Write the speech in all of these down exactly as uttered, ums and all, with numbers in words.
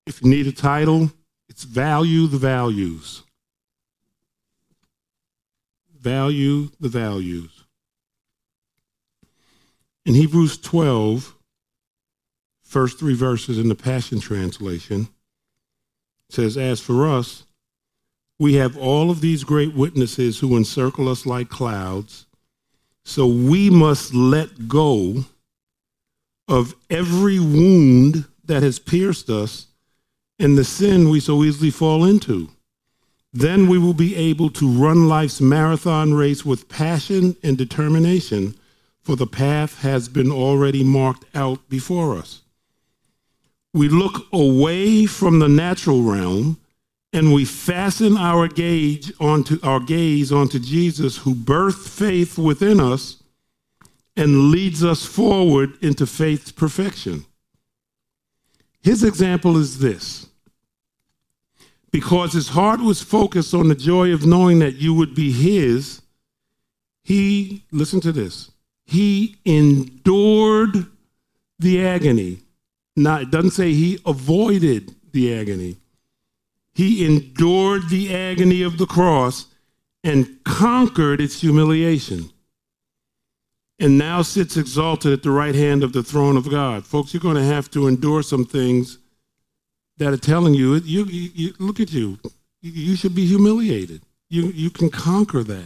If you need a title, it's Value the Values. Value the values. In Hebrews twelve, first three verses in the Passion Translation, it says, as for us, we have all of these great witnesses who encircle us like clouds, so we must let go of every wound that has pierced us and the sin we so easily fall into. Then we will be able to run life's marathon race with passion and determination, for the path has been already marked out before us. We look away from the natural realm and we fasten our gaze onto our gaze onto Jesus, who birthed faith within us and leads us forward into faith's perfection. His example is this. Because his heart was focused on the joy of knowing that you would be his, he, listen to this, he endured the agony. Now, it doesn't say he avoided the agony. He endured the agony of the cross and conquered its humiliation, and now sits exalted at the right hand of the throne of God. Folks, you're going to have to endure some things that are telling you, you, you, you look at you, you should be humiliated. You, you can conquer that.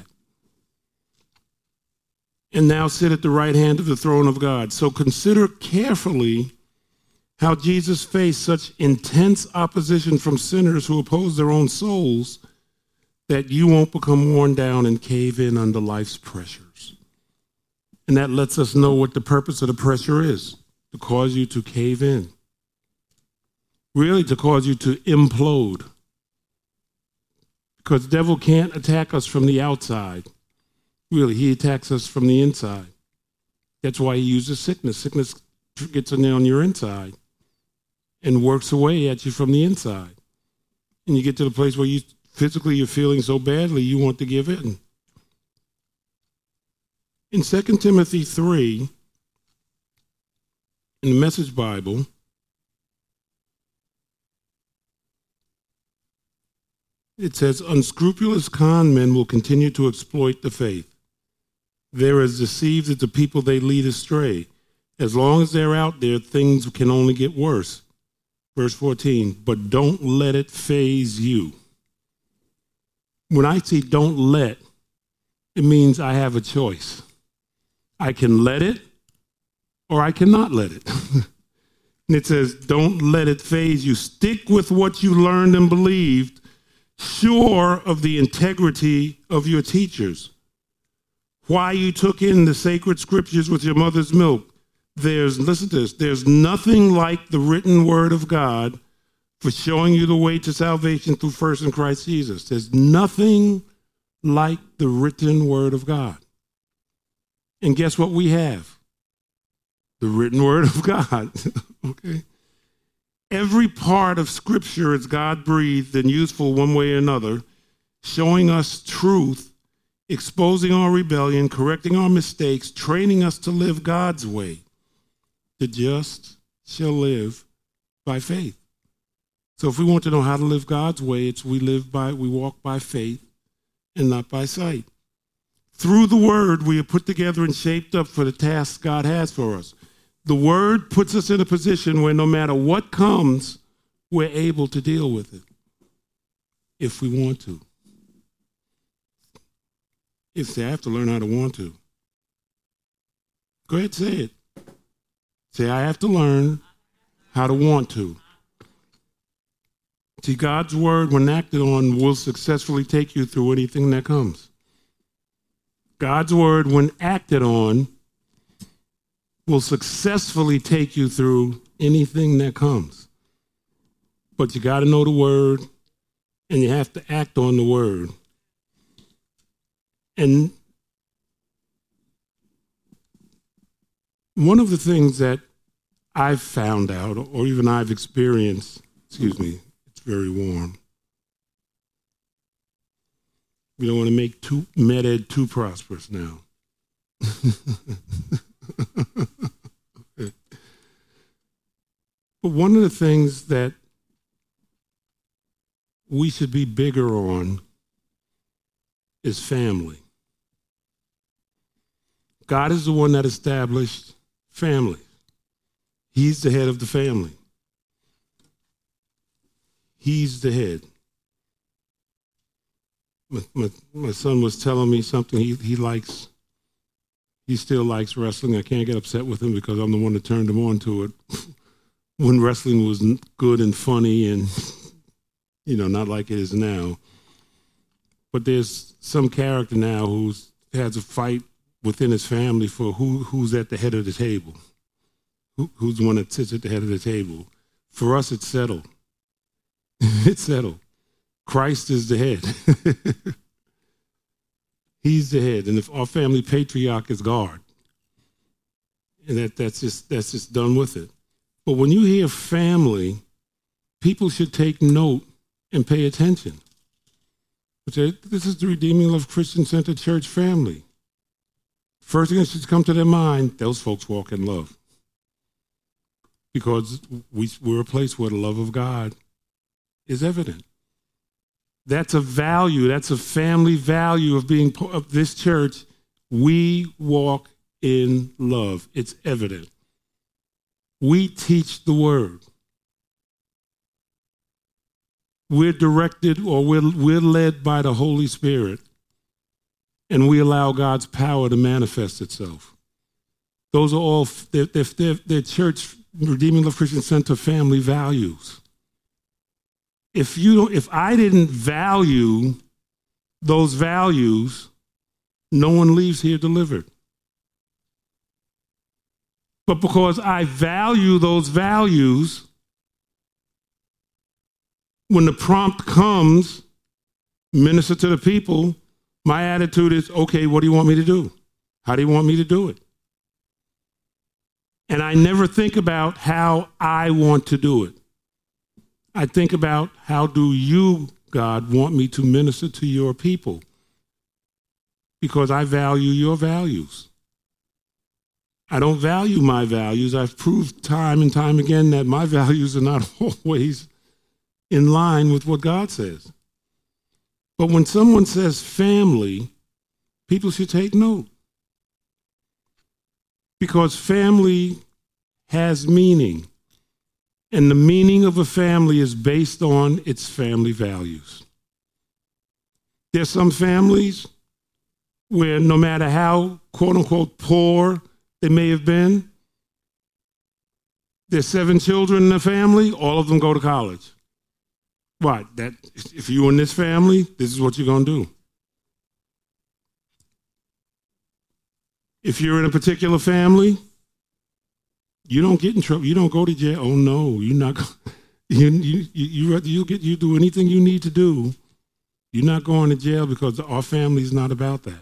And now sit at the right hand of the throne of God. So consider carefully how Jesus faced such intense opposition from sinners who oppose their own souls that you won't become worn down and cave in under life's pressures. And that lets us know what the purpose of the pressure is, to cause you to cave in. Really, to cause you to implode. Because the devil can't attack us from the outside. Really, he attacks us from the inside. That's why he uses sickness. Sickness gets in there on your inside and works away at you from the inside. And you get to the place where you physically you're feeling so badly you want to give in. In Second Timothy three, in the Message Bible, it says, unscrupulous con men will continue to exploit the faith. They're as deceived as the people they lead astray. As long as they're out there, things can only get worse. Verse fourteen, but don't let it faze you. When I say don't let, it means I have a choice. I can let it or I cannot let it. And it says, don't let it faze you. Stick with what you learned and believed, sure of the integrity of your teachers. Why you took in the sacred scriptures with your mother's milk. There's, listen to this, there's nothing like the written word of God for showing you the way to salvation through faith in Christ Jesus. There's nothing like the written word of God. And guess what we have? The written word of God. Okay? Every part of Scripture is God-breathed and useful one way or another, showing us truth, exposing our rebellion, correcting our mistakes, training us to live God's way. The just shall live by faith. So if we want to know how to live God's way, it's we live by, we walk by faith and not by sight. Through the word, we are put together and shaped up for the tasks God has for us. The word puts us in a position where no matter what comes, we're able to deal with it if we want to. If they have to learn how to want to. Go ahead, say it. Say, I have to learn how to want to. See, God's word, when acted on, will successfully take you through anything that comes. God's word, when acted on, will successfully take you through anything that comes. But you got to know the word, and you have to act on the word. And one of the things that I've found out, or even I've experienced, excuse me, it's very warm. We don't want to make too, MedEd too prosperous now. Okay. But one of the things that we should be bigger on is family. God is the one that established family. He's the head of the family. He's the head. My, my, my son was telling me something he, he likes. He still likes wrestling. I can't get upset with him because I'm the one that turned him on to it when wrestling was good and funny and, you know, not like it is now. But there's some character now who has a fight within his family for who, who's at the head of the table, who, who's the one that sits at the head of the table. For us, it's settled. It's settled. Christ is the head. He's the head. And if our family patriarch is God, and that, that's just that's just done with it. But when you hear family, people should take note and pay attention. This is the Redeeming Love Christian Center Church family. First thing that should come to their mind, those folks walk in love. Because we, we're a place where the love of God is evident. That's a value. That's a family value of being part of this church. We walk in love. It's evident. We teach the word. We're directed or we're, we're led by the Holy Spirit, and we allow God's power to manifest itself. Those are all, they're, they're, they're church, Redeeming Love Christian Center family values. If you don't, if I didn't value those values, no one leaves here delivered. But because I value those values, when the prompt comes, minister to the people, my attitude is, okay, what do you want me to do? How do you want me to do it? And I never think about how I want to do it. I think about how do you, God, want me to minister to your people? Because I value your values. I don't value my values. I've proved time and time again that my values are not always in line with what God says. But when someone says family, people should take note. Because family has meaning. And the meaning of a family is based on its family values. There's some families where no matter how, quote unquote, poor they may have been, there's seven children in the family, all of them go to college. What? That if you're in this family, this is what you're going to do. If you're in a particular family, you don't get in trouble. You don't go to jail. Oh no, you're not. You you you you get you do anything you need to do. You're not going to jail because our family is not about that.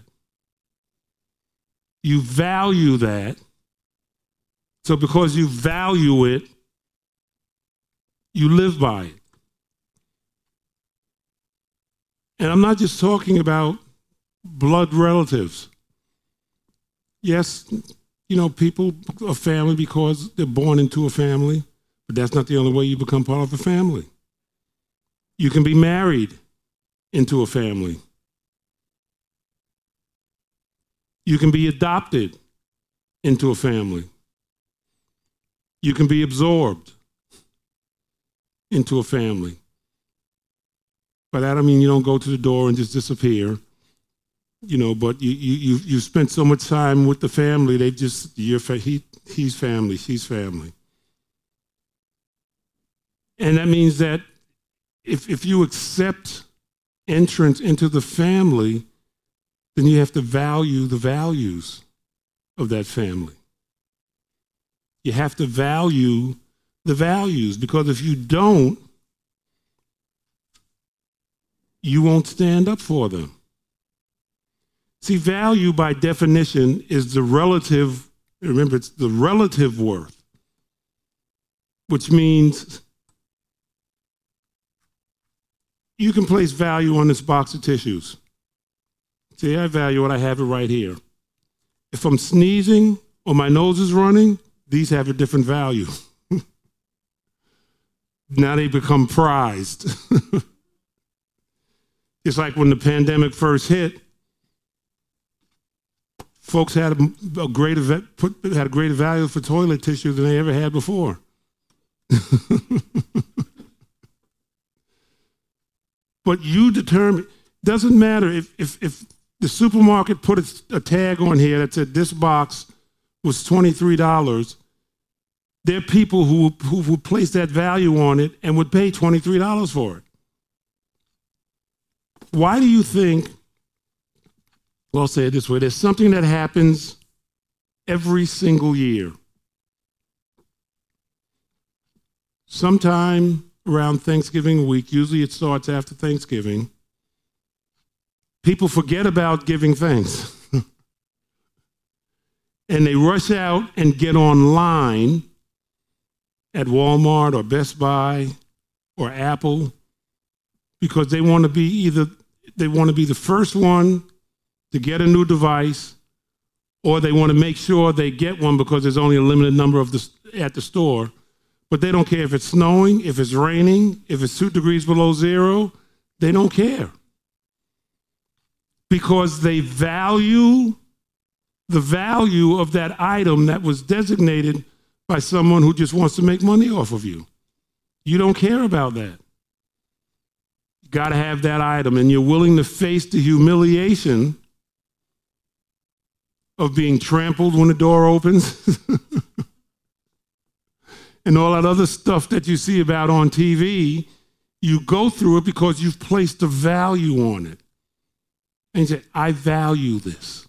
You value that. So because you value it, you live by it. And I'm not just talking about blood relatives. Yes, you know, people are family because they're born into a family, but that's not the only way you become part of a family. You can be married into a family. You can be adopted into a family. You can be absorbed into a family. By that I mean you don't go to the door and just disappear. You know, but you you you you spent so much time with the family, they just you're he he's family, she's family, and that means that if if you accept entrance into the family, then you have to value the values of that family. You have to value the values, because if you don't, you won't stand up for them. See, value by definition is the relative, remember, it's the relative worth, which means you can place value on this box of tissues. See, I value it, I have it right here. If I'm sneezing or my nose is running, these have a different value. Now they become prized. It's like when the pandemic first hit, folks had a, a greater put, had a greater value for toilet tissue than they ever had before. But you determine. Doesn't matter if if if the supermarket put a, a tag on here that said this box was twenty-three dollars. There are people who who would place that value on it and would pay twenty-three dollars for it. Why do you think? Well, I'll say it this way: there's something that happens every single year. Sometime around Thanksgiving week, usually it starts after Thanksgiving, people forget about giving thanks. And they rush out and get online at Walmart or Best Buy or Apple because they want to be either, they want to be the first one to get a new device, or they want to make sure they get one because there's only a limited number of the, at the store. But they don't care if it's snowing, if it's raining, if it's two degrees below zero. They don't care. Because they value the value of that item that was designated by someone who just wants to make money off of you. You don't care about that. You got to have that item, and you're willing to face the humiliation of being trampled when the door opens. And all that other stuff that you see about on T V, you go through it because you've placed a value on it. And you say, I value this.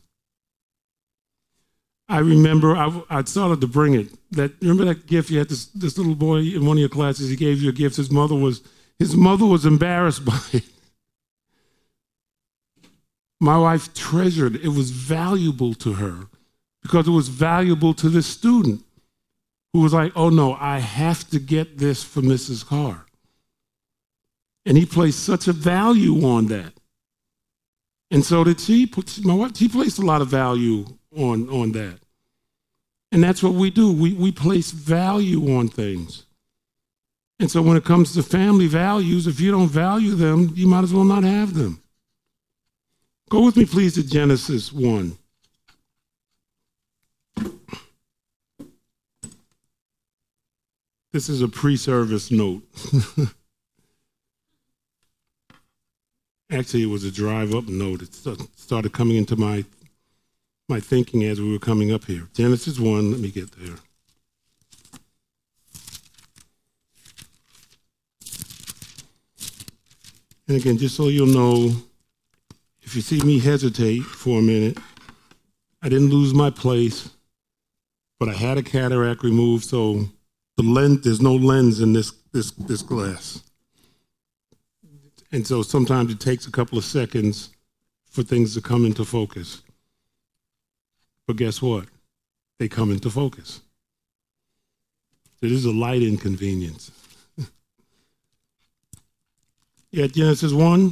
I remember, I, I started to bring it. That remember that gift you had, this, this little boy in one of your classes, he gave you a gift. His mother was, his mother was embarrassed by it. My wife treasured it. It was valuable to her because it was valuable to this student who was like, oh no, I have to get this for Missus Carr. And he placed such a value on that. And so did she. My wife, she placed a lot of value on, on that. And that's what we do. We, we place value on things. And so when it comes to family values, if you don't value them, you might as well not have them. Go with me, please, to Genesis one. This is a pre-service note. Actually, it was a drive-up note. It started coming into my, my thinking as we were coming up here. Genesis one, let me get there. And again, just so you'll know, if you see me hesitate for a minute, I didn't lose my place, but I had a cataract removed, so the lens, there's no lens in this, this, this glass. And so sometimes it takes a couple of seconds for things to come into focus. But guess what? They come into focus. It is a light inconvenience. Yeah, Genesis one.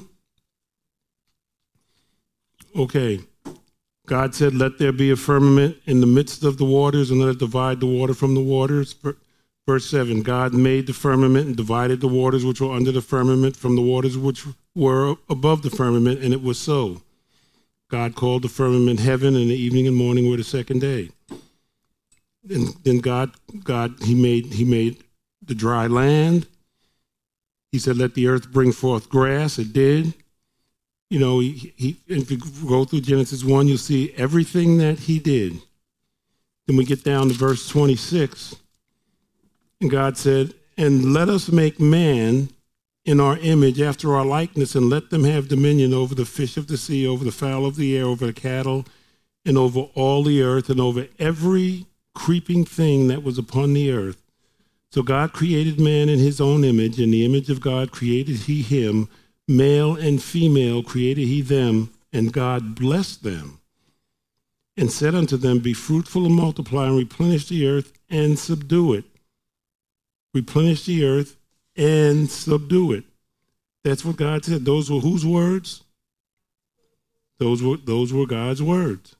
Okay. God said, let there be a firmament in the midst of the waters, and let it divide the water from the waters. Verse seven, God made the firmament and divided the waters which were under the firmament from the waters which were above the firmament, and it was so. God called the firmament heaven, and the evening and morning were the second day. And then God, God, he made, he made the dry land. He said, let the earth bring forth grass. It did. You know, he, he, if you go through Genesis one, you'll see everything that he did. Then we get down to verse twenty-six. And God said, and let us make man in our image after our likeness, and let them have dominion over the fish of the sea, over the fowl of the air, over the cattle, and over all the earth, and over every creeping thing that was upon the earth. So God created man in his own image. In the image of God created he him. Male and female created he them. And God blessed them and said unto them, be fruitful and multiply, and replenish the earth and subdue it. Replenish the earth and subdue it. That's what God said. Those were whose words? Those were, those were God's words.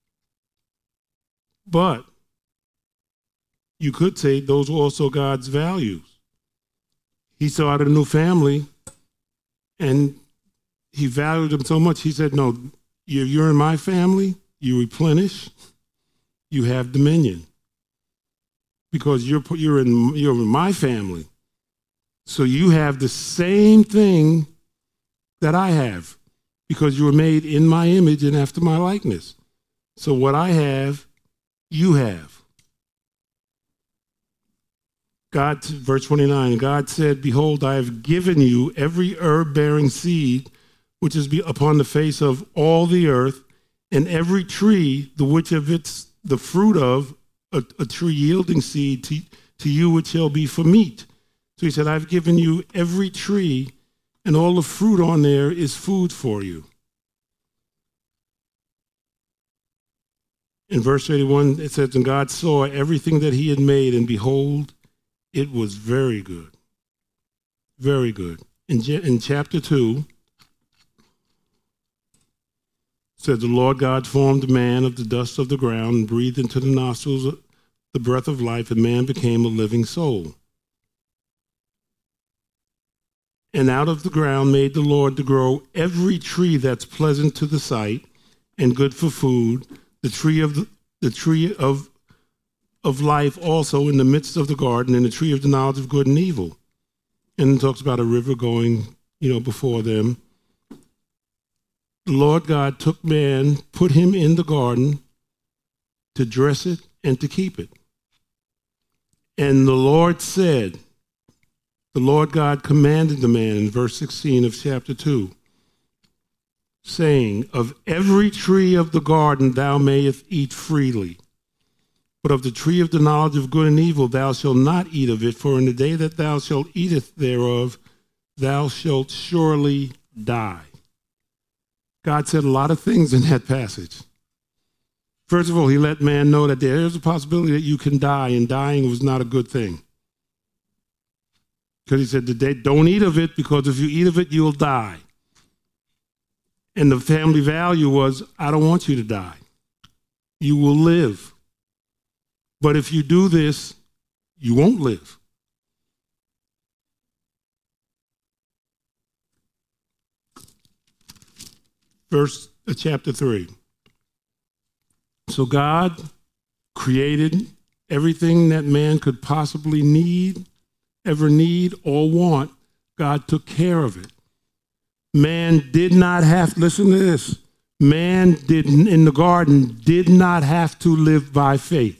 But you could say those were also God's values. He started a new family, and he valued them so much, he said, no, you're in my family, you replenish, you have dominion. Because you're, you're, in, you're in my family. So you have the same thing that I have, because you were made in my image and after my likeness. So what I have, you have. God, verse twenty-nine, God said, behold, I have given you every herb-bearing seed which is be upon the face of all the earth, and every tree, the which of its the fruit of, a, a tree yielding seed to, to you which shall be for meat. So he said, I've given you every tree, and all the fruit on there is food for you. In verse eighty-one, it says, and God saw everything that he had made, and behold, it was very good. Very good. In, in chapter two, it says, the Lord God formed man of the dust of the ground and breathed into the nostrils the breath of life, and man became a living soul. And out of the ground made the Lord to grow every tree that's pleasant to the sight and good for food, the tree of the, the tree of of life also in the midst of the garden, and the tree of the knowledge of good and evil. And it talks about a river going, you know, before them. The Lord God took man, put him in the garden to dress it and to keep it. And the Lord said, the Lord God commanded the man in verse sixteen of chapter two, saying, of every tree of the garden thou mayest eat freely, but of the tree of the knowledge of good and evil thou shalt not eat of it, for in the day that thou shalt eateth thereof, thou shalt surely die. God said a lot of things in that passage. First of all, he let man know that there is a possibility that you can die, and dying was not a good thing. Because he said, today, don't eat of it, because if you eat of it, you'll die. And the family value was, I don't want you to die. You will live. But if you do this, you won't live. Verse uh, chapter three. So God created everything that man could possibly need, ever need or want. God took care of it. Man did not have, listen to this, man didn't in the garden did not have to live by faith.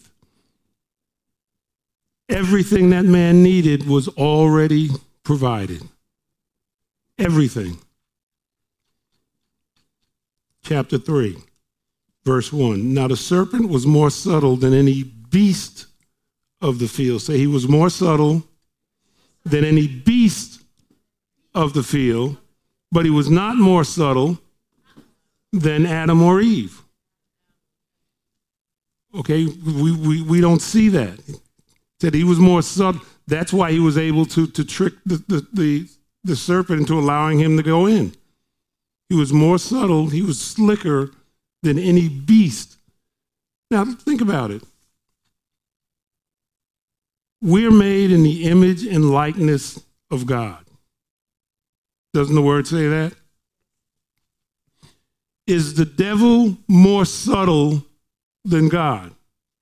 Everything that man needed was already provided. Everything. Chapter three, verse one. Now the serpent was more subtle than any beast of the field. Say, he was more subtle than any beast of the field, but he was not more subtle than Adam or Eve. Okay, we, we, we don't see that. That he was more subtle. That's why he was able to, to trick the, the, the, the serpent into allowing him to go in. He was more subtle. He was slicker than any beast. Now, think about it. We're made in the image and likeness of God. Doesn't the word say that? Is the devil more subtle than God?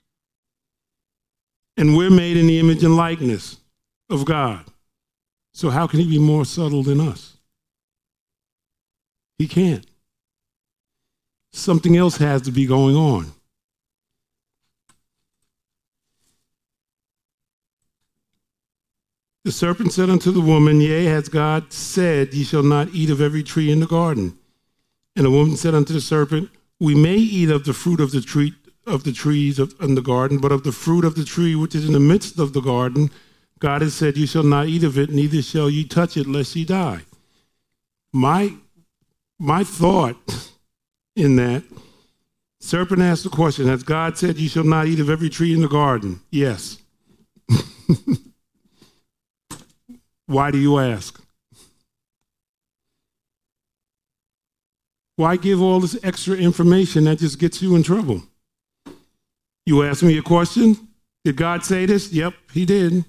And we're made in the image and likeness of God. So how can he be more subtle than us? He can't. Something else has to be going on. The serpent said unto the woman, yea, has God said, ye shall not eat of every tree in the garden? And the woman said unto the serpent, we may eat of the fruit of the tree of the trees of, in the garden, but of the fruit of the tree which is in the midst of the garden, God has said, you shall not eat of it, neither shall ye touch it, lest ye die. My, my thought in that, serpent asked the question, has God said, you shall not eat of every tree in the garden? Yes. Why do you ask? Why give all this extra information that just gets you in trouble? You ask me a question? Did God say this? Yep, he did.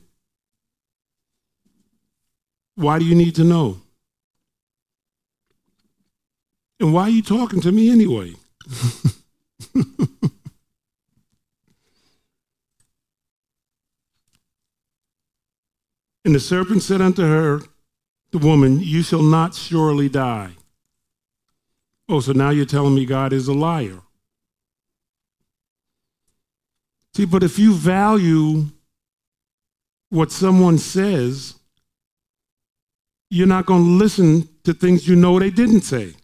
Why do you need to know? And why are you talking to me anyway? And the serpent said unto her, the woman, you shall not surely die. Oh, so now you're telling me God is a liar. See, but if you value what someone says, you're not going to listen to things you know they didn't say.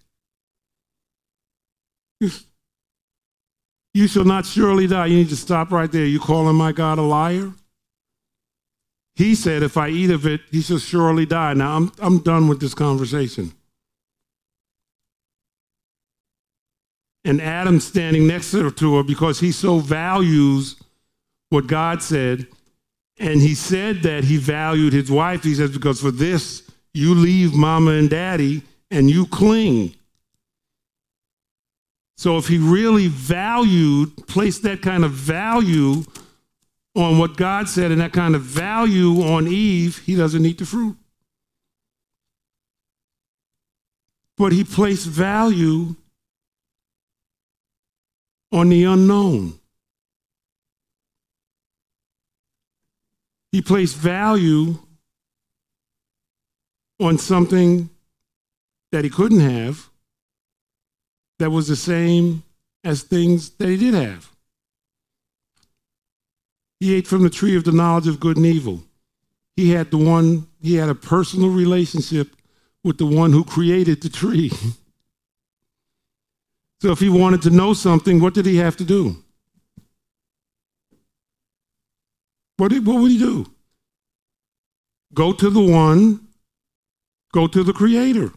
You, you shall not surely die. You need to stop right there. You calling my God a liar? He said, if I eat of it, he shall surely die. Now, I'm, I'm done with this conversation. And Adam's standing next to her because he so values what God said. And he said that he valued his wife. He says, because for this, you leave mama and daddy and you cling. So if he really valued, placed that kind of value on what God said and that kind of value on Eve, he doesn't eat the fruit. But he placed value on the unknown. He placed value on something that he couldn't have that was the same as things that he did have. He ate from the tree of the knowledge of good and evil. He had the one, he had a personal relationship with the one who created the tree. So if he wanted to know something, what did he have to do? What, did, what would he do? Go to the one, go to the creator.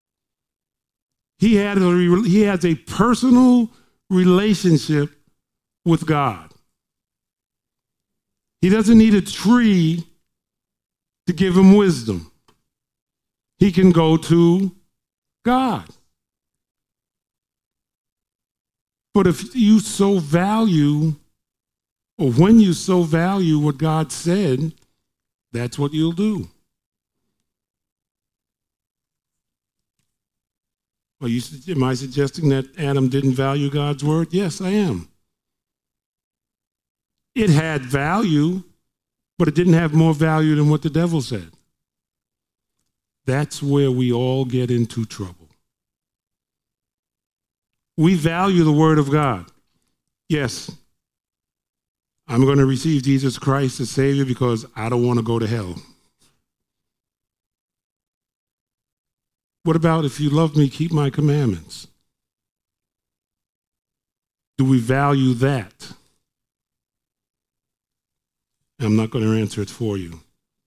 He had a, he has a personal relationship with God. He doesn't need a tree to give him wisdom. He can go to God. But if you so value, or when you so value what God said, that's what you'll do. Are you, am I suggesting that Adam didn't value God's word? Yes, I am. It had value, but it didn't have more value than what the devil said. That's where we all get into trouble. We value the word of God. Yes, I'm going to receive Jesus Christ as Savior because I don't want to go to hell. What about if you love me, keep my commandments? Do we value that? I'm not going to answer it for you.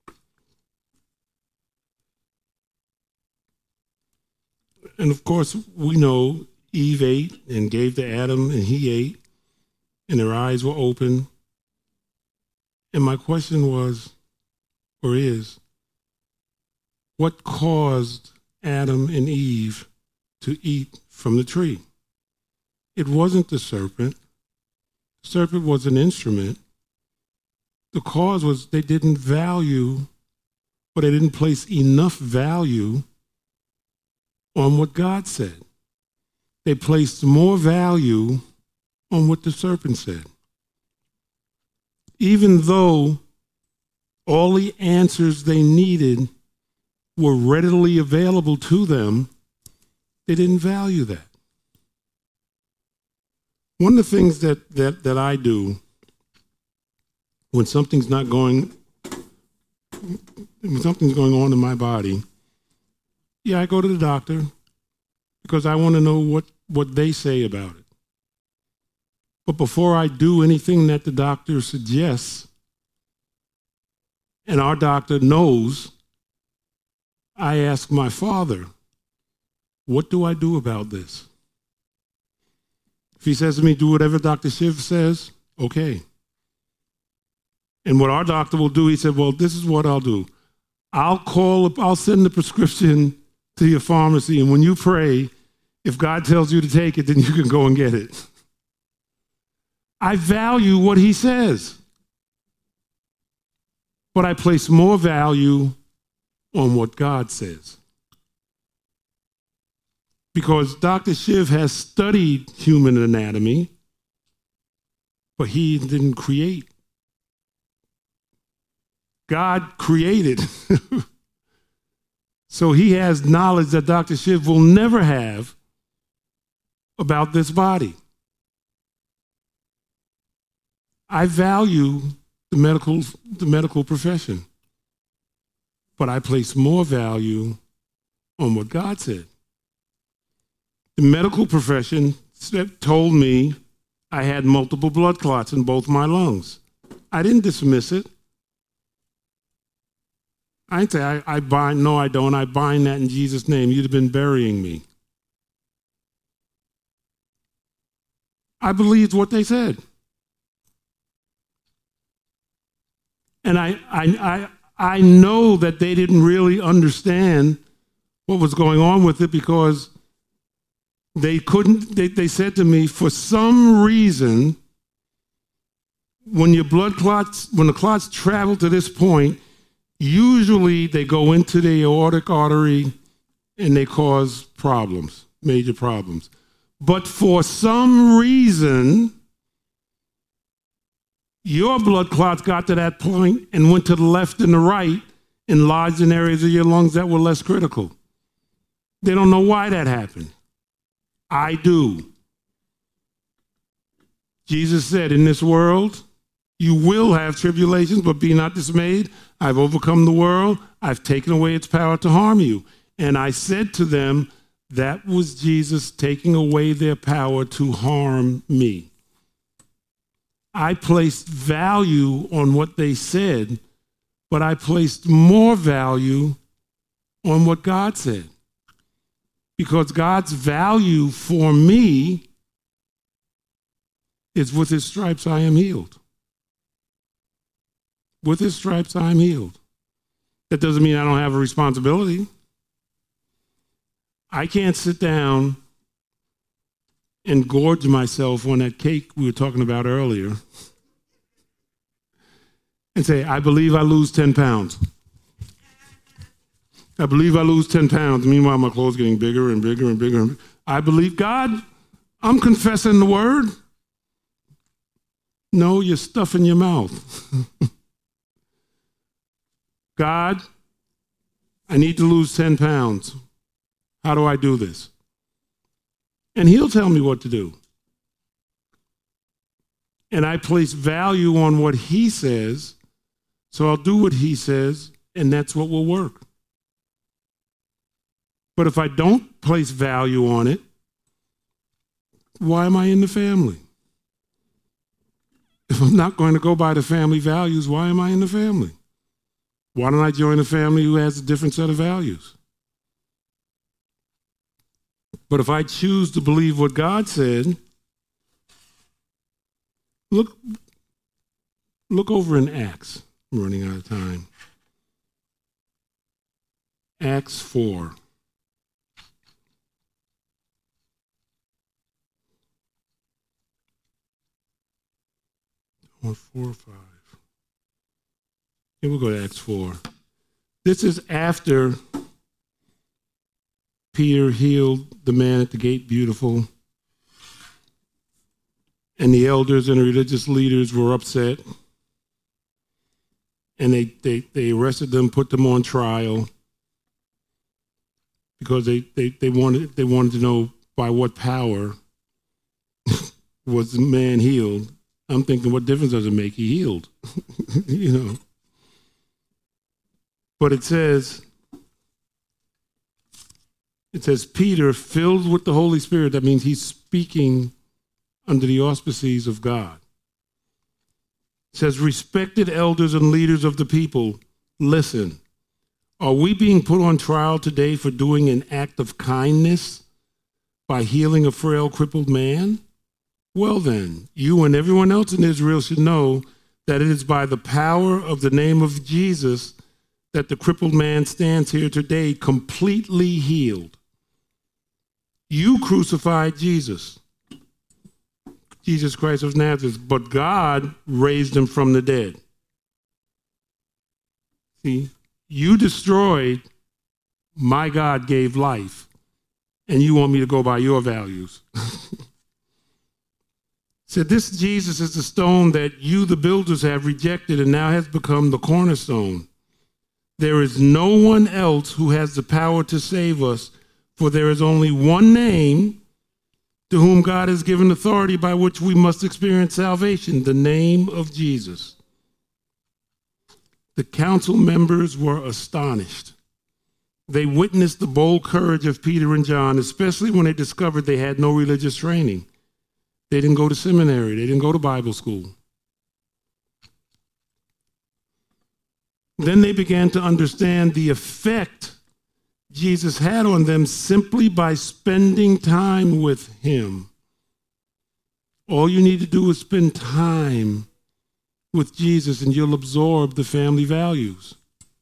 And of course, we know Eve ate and gave to Adam, and he ate, and their eyes were open. And my question was, or is, what caused Adam and Eve to eat from the tree? It wasn't the serpent. The serpent was an instrument. The cause was they didn't value, or they didn't place enough value on what God said. They placed more value on what the serpent said. Even though all the answers they needed were readily available to them, they didn't value that. One of the things that, that, that I do when something's not going, when something's going on in my body, yeah, I go to the doctor because I want to know what, what they say about it. But before I do anything that the doctor suggests, and our doctor knows, I ask my father, what do I do about this? If he says to me, do whatever Doctor Shiv says, okay. And what our doctor will do, he said, well, this is what I'll do. I'll call, I'll send the prescription to your pharmacy, and when you pray, if God tells you to take it, then you can go and get it. I value what he says, but I place more value on what God says. Because Doctor Shiv has studied human anatomy, but he didn't create. God created. So he has knowledge that Doctor Shiv will never have about this body. I value the medical, the medical profession, but I place more value on what God said. The medical profession told me I had multiple blood clots in both my lungs. I didn't dismiss it. I didn't say, I, I bind, no, I don't. I bind that in Jesus' name. You'd have been burying me. I believed what they said. And I, I, I, I know that they didn't really understand what was going on with it because they couldn't, they, they said to me, for some reason, when your blood clots, when the clots travel to this point, usually they go into the aortic artery and they cause problems, major problems. But for some reason, your blood clots got to that point and went to the left and the right, enlarged in areas of your lungs that were less critical. They don't know why that happened. I do. Jesus said, in this world, you will have tribulations, but be not dismayed. I've overcome the world. I've taken away its power to harm you. And I said to them, that was Jesus taking away their power to harm me. I placed value on what they said, but I placed more value on what God said. Because God's value for me is with his stripes I am healed. With his stripes I am healed. That doesn't mean I don't have a responsibility. I can't sit down and gorge myself on that cake we were talking about earlier and say, I believe I lose ten pounds. I believe I lose ten pounds. Meanwhile, my clothes getting bigger and bigger and bigger. I believe God. I'm confessing the word. No, you're stuffing your mouth. God, I need to lose ten pounds. How do I do this? And he'll tell me what to do. And I place value on what he says, so I'll do what he says, and that's what will work. But if I don't place value on it, why am I in the family? If I'm not going to go by the family values, why am I in the family? Why don't I join a family who has a different set of values? But if I choose to believe what God said, look, look over in Acts. I'm running out of time. Acts four. Or four or five. Here we'll go to Acts four. This is after Peter healed the man at the gate beautiful, and the elders and the religious leaders were upset, and they, they, they arrested them, put them on trial, because they, they, they, wanted, they wanted to know by what power was the man healed. I'm thinking, what difference does it make? He healed, you know. But it says, it says, Peter, filled with the Holy Spirit, that means he's speaking under the auspices of God. It says, respected elders and leaders of the people, listen, are we being put on trial today for doing an act of kindness by healing a frail, crippled man? Well then, you and everyone else in Israel should know that it is by the power of the name of Jesus that the crippled man stands here today completely healed. You crucified Jesus, Jesus Christ of Nazareth, but God raised him from the dead. See, you destroyed, my God gave life, and you want me to go by your values. Said, this Jesus is the stone that you, the builders, have rejected and now has become the cornerstone. There is no one else who has the power to save us, for there is only one name to whom God has given authority by which we must experience salvation, the name of Jesus. The council members were astonished. They witnessed the bold courage of Peter and John, especially when they discovered they had no religious training. They didn't go to seminary. They didn't go to Bible school. Then they began to understand the effect Jesus had on them simply by spending time with him. All you need to do is spend time with Jesus and you'll absorb the family values.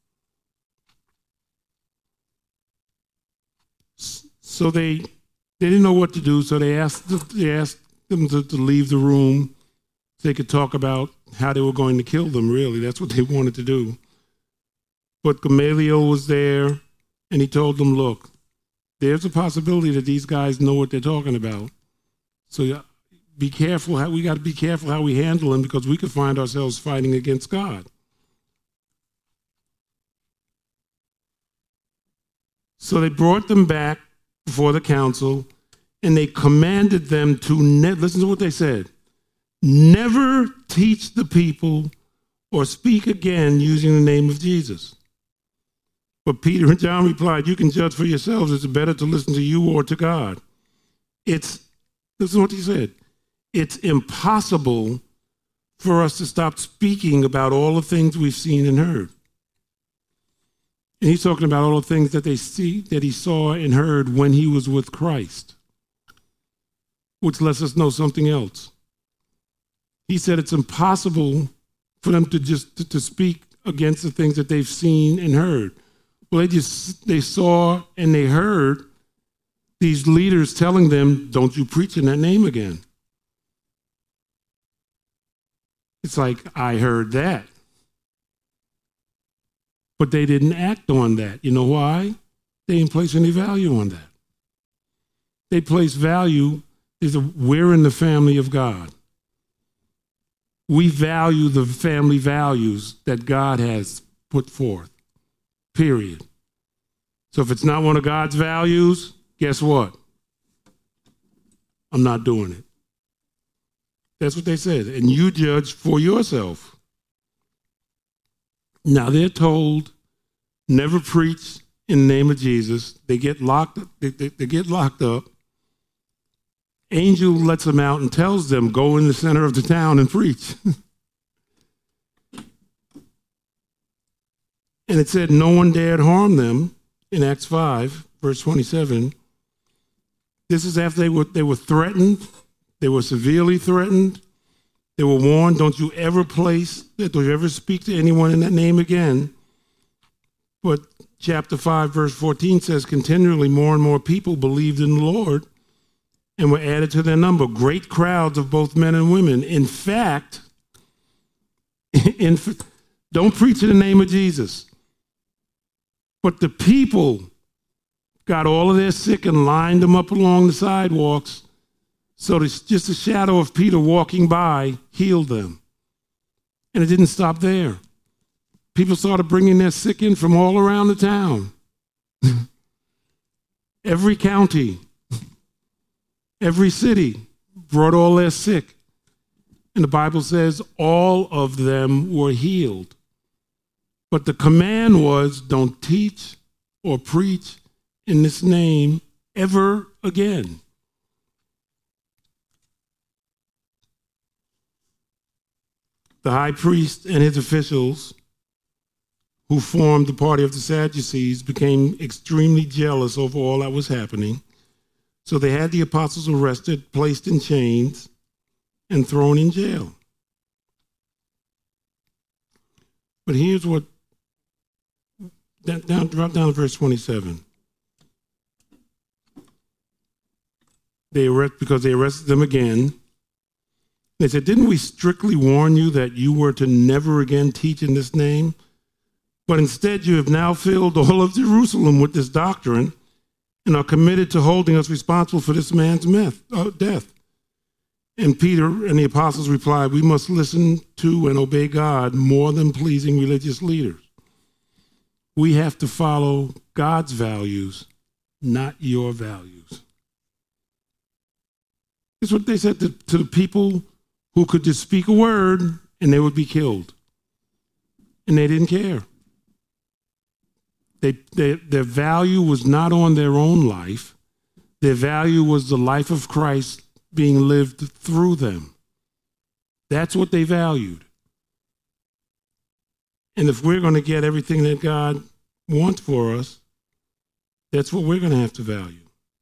So they they didn't know what to do, so they asked they asked them to, to leave the room so they could talk about how they were going to kill them, really. That's what they wanted to do. But Gamaliel was there, and he told them, look, there's a possibility that these guys know what they're talking about. So be careful. How, we got to be careful how we handle them, because we could find ourselves fighting against God. So they brought them back before the council, and they commanded them to, ne- listen to what they said, never teach the people or speak again using the name of Jesus. But Peter and John replied, you can judge for yourselves. It's better to listen to you or to God. It's, listen to what he said, it's impossible for us to stop speaking about all the things we've seen and heard. And he's talking about all the things that they see, that he saw and heard when he was with Christ, which lets us know something else. He said it's impossible for them to just to, to speak against the things that they've seen and heard. Well, they just they saw and they heard these leaders telling them, "Don't you preach in that name again." It's like, I heard that. But they didn't act on that. You know why? They didn't place any value on that. They place value is a, we're in the family of God. We value the family values that God has put forth, period. So if it's not one of God's values, guess what? I'm not doing it. That's what they said. And you judge for yourself. Now they're told, never preach in the name of Jesus. They get locked up. They, they, they get locked up. Angel lets them out and tells them, go in the center of the town and preach. And it said no one dared harm them in Acts five, verse twenty-seven. This is after they were, they were threatened. They were severely threatened. They were warned, don't you ever place, don't you ever speak to anyone in that name again. But chapter five, verse fourteen says, continually more and more people believed in the Lord and were added to their number, great crowds of both men and women. In fact, in, don't preach in the name of Jesus. But the people got all of their sick and lined them up along the sidewalks. So it's just a shadow of Peter walking by healed them. And it didn't stop there. People started bringing their sick in from all around the town. Every county, every city brought all their sick. And the Bible says all of them were healed. But the command was, don't teach or preach in this name ever again. The high priest and his officials, who formed the party of the Sadducees, became extremely jealous over all that was happening. So they had the apostles arrested, placed in chains, and thrown in jail. But here's what, down, drop down to verse twenty-seven. They arrest, because they arrested them again. They said, didn't we strictly warn you that you were to never again teach in this name? But instead you have now filled all of Jerusalem with this doctrine and are committed to holding us responsible for this man's myth, uh, death. And Peter and the apostles replied, we must listen to and obey God more than pleasing religious leaders. We have to follow God's values, not your values. That's what they said to, to the people who could just speak a word and they would be killed. And they didn't care. They, they, their value was not on their own life. Their value was the life of Christ being lived through them. That's what they valued. And if we're going to get everything that God wants for us, that's what we're going to have to value.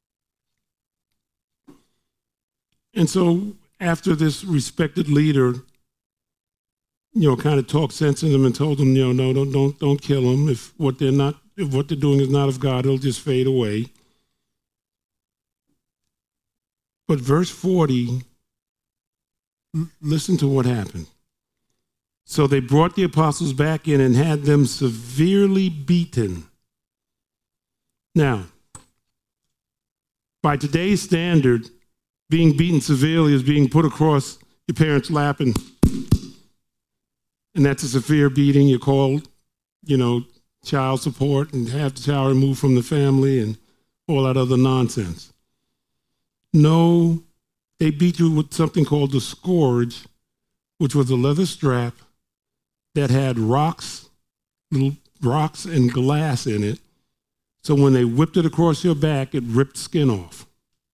And so after this respected leader, you know, kind of talked sense in them and told them, you know, no, don't, don't, don't kill them. If what they're not, if what they're doing is not of God, it'll just fade away. But verse forty, l- listen to what happened. So they brought the apostles back in and had them severely beaten. Now, by today's standard, being beaten severely is being put across your parents' lap, and, and that's a severe beating. You're called, you know, child support and have the child removed from the family and all that other nonsense. No, they beat you with something called the scourge, which was a leather strap that had rocks, little rocks and glass in it. So when they whipped it across your back, it ripped skin off.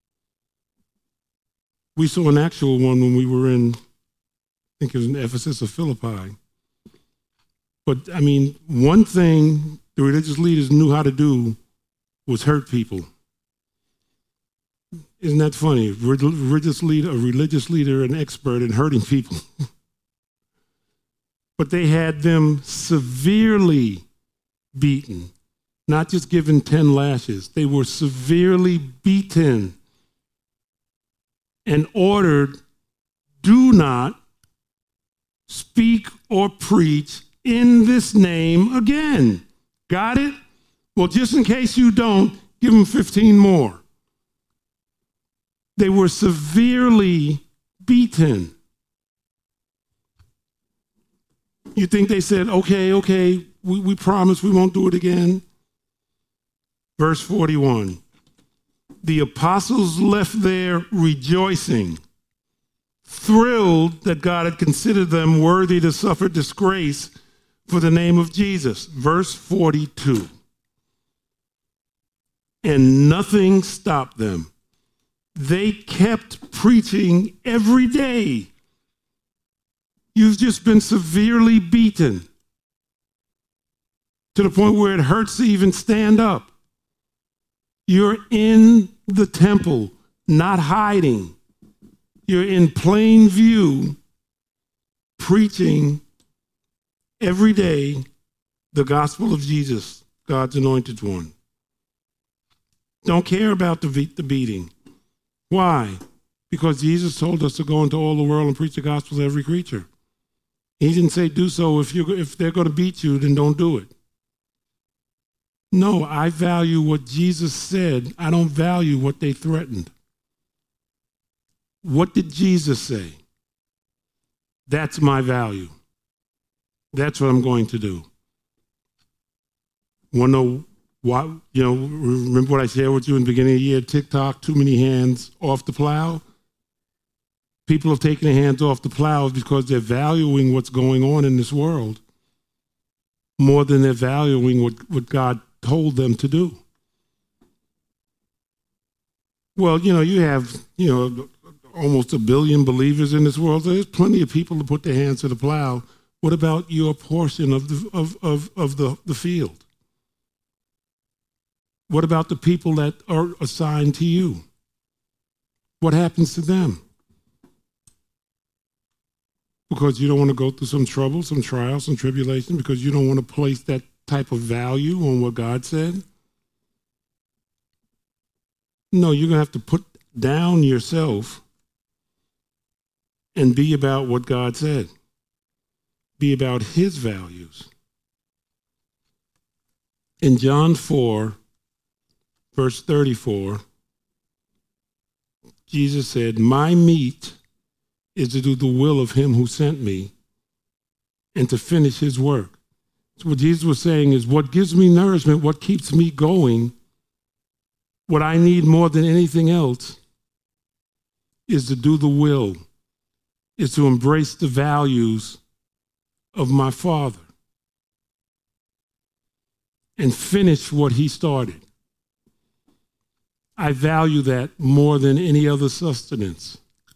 We saw an actual one when we were in, I think it was in Ephesus or Philippi. But, I mean, one thing the religious leaders knew how to do was hurt people. Isn't that funny? Religious leader, a religious leader, an expert in hurting people. But they had them severely beaten, not just given ten lashes. They were severely beaten and ordered, do not speak or preach in this name again. Got it? Well, just in case you don't, give them fifteen more. They were severely beaten. You think they said, okay, okay, we, we promise we won't do it again? Verse forty-one. The apostles left there rejoicing, thrilled that God had considered them worthy to suffer disgrace for the name of Jesus. Verse forty-two. And nothing stopped them. They kept preaching every day. You've just been severely beaten to the point where it hurts to even stand up. You're in the temple, not hiding. You're in plain view, preaching every day the gospel of Jesus, God's anointed one. Don't care about the, the beating. Why? Because Jesus told us to go into all the world and preach the gospel to every creature. He didn't say do so. If you if they're going to beat you, then don't do it. No, I value what Jesus said. I don't value what they threatened. What did Jesus say? That's my value. That's what I'm going to do. Want to know what, you know, remember what I shared with you in the beginning of the year, TikTok, too many hands off the plow? People have taken their hands off the plows because they're valuing what's going on in this world more than they're valuing what, what God told them to do. Well, you know, you have, you know, almost a billion believers in this world. So there's plenty of people to put their hands to the plow. What about your portion of the of of, of the, the field? What about the people that are assigned to you? What happens to them? Because you don't want to go through some trouble, some trial, some tribulation, because you don't want to place that type of value on what God said? No, you're going to have to put down yourself and be about what God said. Be about his values. In John four, verse thirty-four, Jesus said, my meat is to do the will of him who sent me and to finish his work. So what Jesus was saying is what gives me nourishment, what keeps me going, what I need more than anything else is to do the will, is to embrace the values of my Father and finish what he started. I value that more than any other sustenance.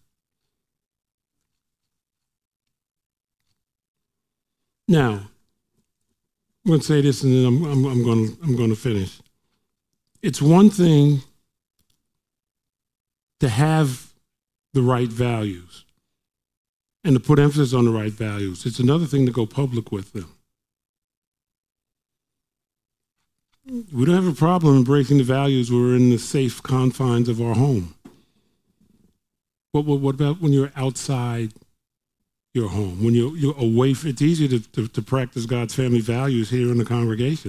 Now, I'm going to say this and then I'm, I'm, I'm going to, I'm going to finish. It's one thing to have the right values and to put emphasis on the right values. It's another thing to go public with them. We don't have a problem embracing the values when we're in the safe confines of our home. But what, what about when you're outside your home? When you're, you're away, from, it's easier to, to, to practice God's family values here in the congregation.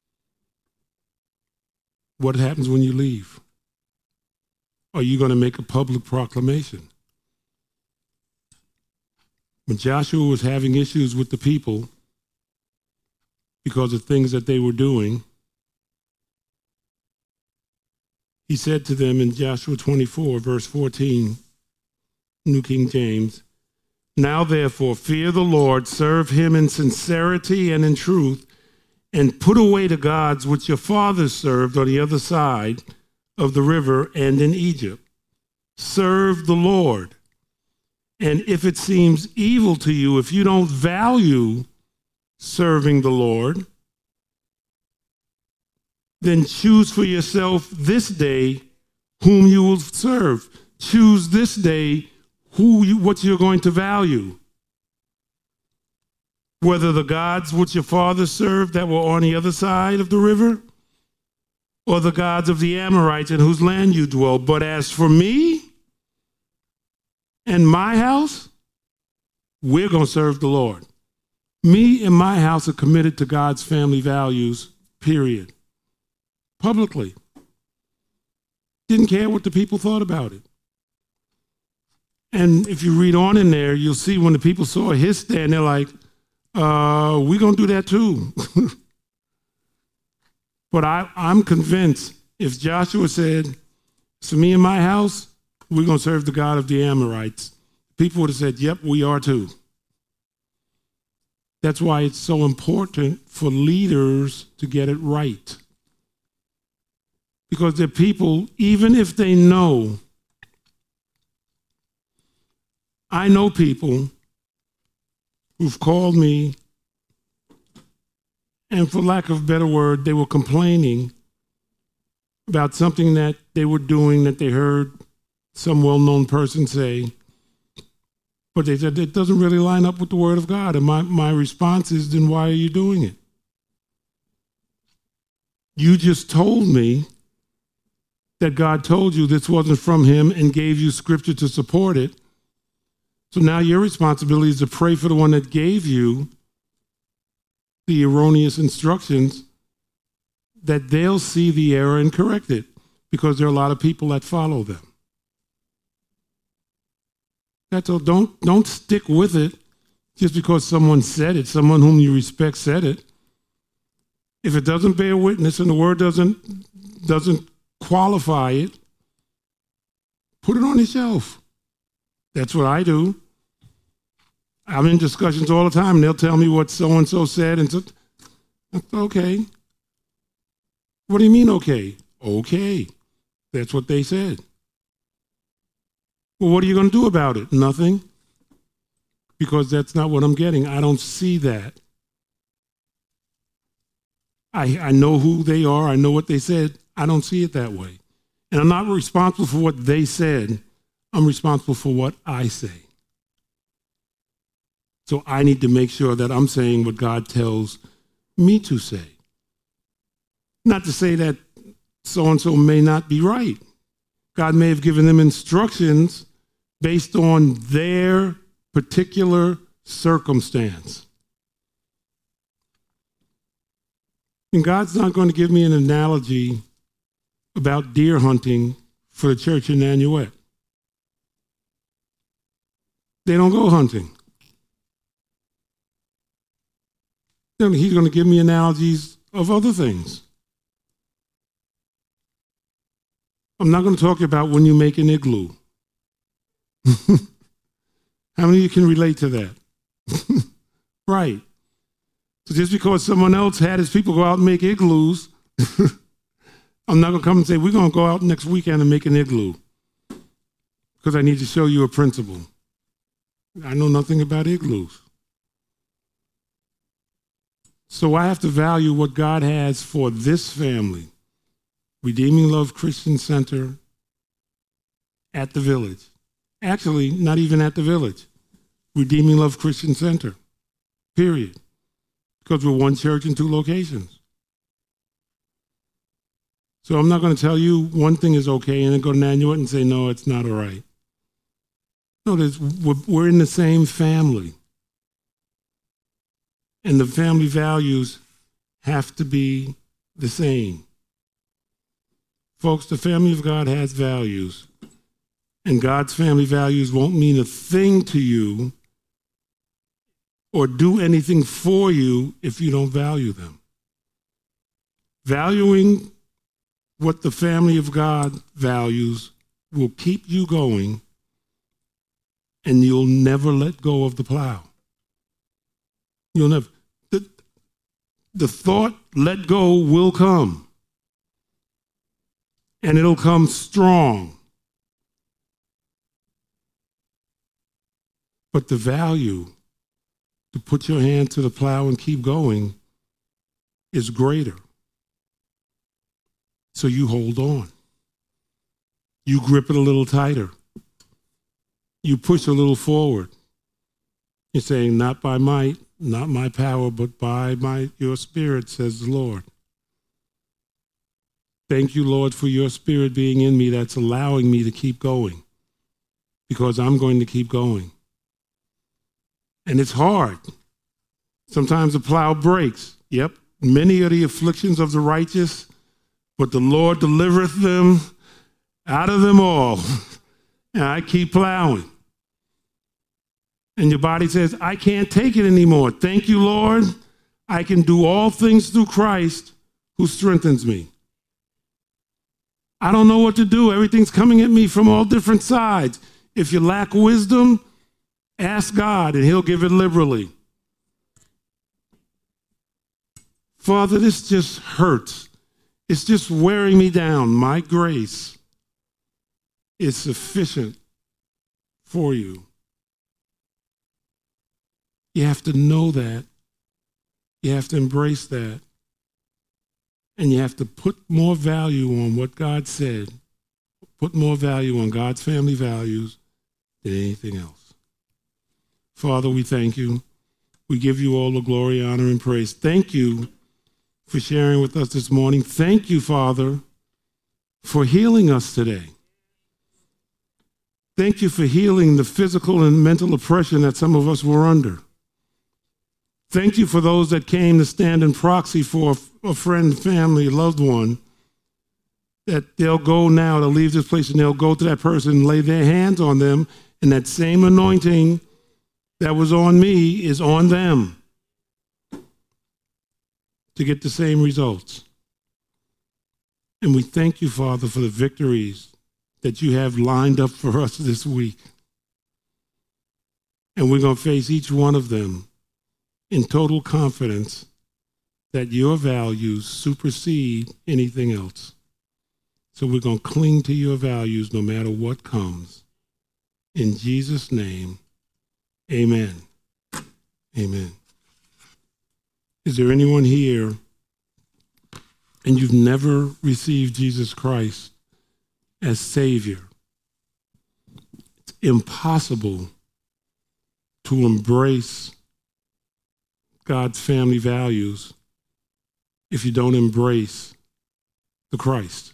What happens when you leave? Are you going to make a public proclamation? When Joshua was having issues with the people because of things that they were doing, he said to them in Joshua twenty-four, verse fourteen, New King James, now therefore fear the Lord, serve him in sincerity and in truth, and put away the gods which your fathers served on the other side of the river and in Egypt. Serve the Lord. And if it seems evil to you, if you don't value serving the Lord, then choose for yourself this day whom you will serve. Choose this day who you, what you're going to value. Whether the gods which your fathers served that were on the other side of the river, or the gods of the Amorites in whose land you dwell. But as for me and my house, we're going to serve the Lord. Me and my house are committed to God's family values, period. Publicly. Didn't care what the people thought about it. And if you read on in there, you'll see when the people saw his stand, they're like, uh, we're going to do that too. But I, I'm convinced if Joshua said, so me and my house, we're going to serve the God of the Amorites, people would have said, yep, we are too. That's why it's so important for leaders to get it right. Because they're people, even if they know, I know people who've called me, and for lack of a better word, they were complaining about something that they were doing that they heard some well-known person say, but they said it doesn't really line up with the Word of God. And my, my response is, then why are you doing it? You just told me that God told you this wasn't from him and gave you scripture to support it. So now your responsibility is to pray for the one that gave you the erroneous instructions, that they'll see the error and correct it, because there are a lot of people that follow them. That's all. Don't, don't stick with it just because someone said it, someone whom you respect said it. If it doesn't bear witness and the word doesn't, doesn't qualify it, put it on the shelf. That's what I do. I'm in discussions all the time, and they'll tell me what so-and-so said, and so, okay. What do you mean, okay? Okay. That's what they said. Well, what are you going to do about it? Nothing. Because that's not what I'm getting. I don't see that. I, I know who they are. I know what they said. I don't see it that way. And I'm not responsible for what they said. I'm responsible for what I say. So I need to make sure that I'm saying what God tells me to say. Not to say that so-and-so may not be right. God may have given them instructions based on their particular circumstance. And God's not going to give me an analogy about deer hunting for the church in Nanuet. They don't go hunting. Then he's going to give me analogies of other things. I'm not going to talk about when you make an igloo. How many of you can relate to that? Right. So just because someone else had his people go out and make igloos, I'm not going to come and say, we're going to go out next weekend and make an igloo, because I need to show you a principle. I know nothing about igloos. So I have to value what God has for this family, Redeeming Love Christian Center at the Village. Actually, not even at the Village. Redeeming Love Christian Center, period. Because we're one church in two locations. So I'm not going to tell you one thing is okay and then go to Nanuet and say, no, it's not all right. No, we're, we're in the same family. And the family values have to be the same. Folks, the family of God has values. And God's family values won't mean a thing to you or do anything for you if you don't value them. Valuing what the family of God values will keep you going, and you'll never let go of the plow. You'll never. The, the thought, let go, will come. And it'll come strong. But the value to put your hand to the plow and keep going is greater. So you hold on. You grip it a little tighter. You push a little forward. You're saying, not by might, not my power, but by my your spirit, says the Lord. Thank you, Lord, for your spirit being in me that's allowing me to keep going, because I'm going to keep going. And it's hard. Sometimes the plow breaks. Yep, many are the afflictions of the righteous, but the Lord delivereth them out of them all. And I keep plowing. And your body says, I can't take it anymore. Thank you, Lord. I can do all things through Christ who strengthens me. I don't know what to do. Everything's coming at me from all different sides. If you lack wisdom, ask God and he'll give it liberally. Father, this just hurts. It's just wearing me down. My grace is sufficient for you. You have to know that. You have to embrace that. And you have to put more value on what God said, put more value on God's family values than anything else. Father, we thank you. We give you all the glory, honor, and praise. Thank you for sharing with us this morning. Thank you, Father, for healing us today. Thank you for healing the physical and mental oppression that some of us were under. Thank you for those that came to stand in proxy for a friend, family, loved one, that they'll go now to leave this place and they'll go to that person and lay their hands on them, and that same anointing that was on me is on them to get the same results. And we thank you, Father, for the victories that you have lined up for us this week. And we're going to face each one of them in total confidence that your values supersede anything else. So we're going to cling to your values no matter what comes. In Jesus' name, amen. Amen. Is there anyone here and you've never received Jesus Christ as Savior? It's impossible to embrace God's family values if you don't embrace the Christ.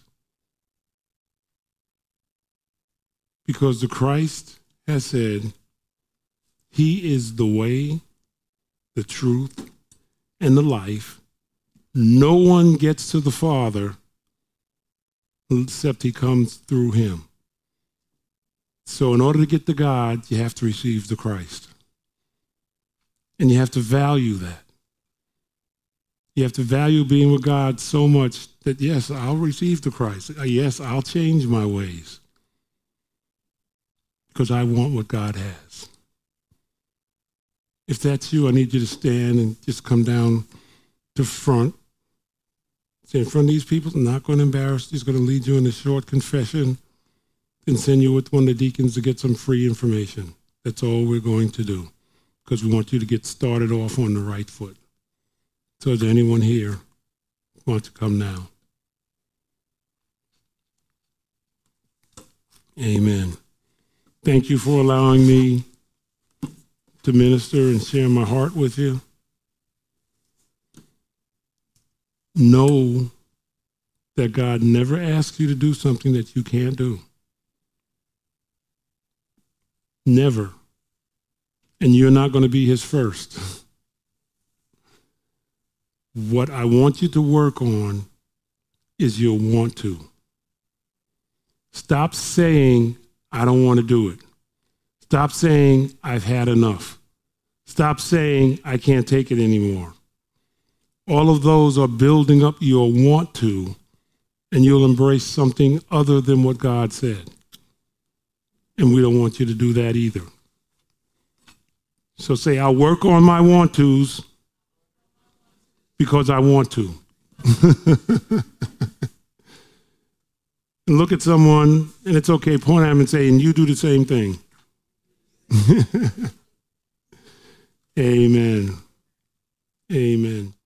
Because the Christ has said, he is the way, the truth, and the life. No one gets to the Father except he comes through him. So in order to get to God, you have to receive the Christ. And you have to value that. You have to value being with God so much that, yes, I'll receive the Christ. Yes, I'll change my ways. Because I want what God has. If that's you, I need you to stand and just come down to front. Say in front of these people, I'm not going to embarrass you. He's going to lead you in a short confession and send you with one of the deacons to get some free information. That's all we're going to do, because we want you to get started off on the right foot. So is there anyone here who wants to come now? Amen. Thank you for allowing me to minister and share my heart with you. Know that God never asks you to do something that you can't do. Never. And you're not going to be his first. What I want you to work on is your want to. Stop saying, I don't want to do it. Stop saying, I've had enough. Stop saying, I can't take it anymore. All of those are building up your want to, and you'll embrace something other than what God said. And we don't want you to do that either. So say, I'll work on my want tos because I want to. And look at someone, and it's okay, point at him and say, and you do the same thing. Amen. Amen.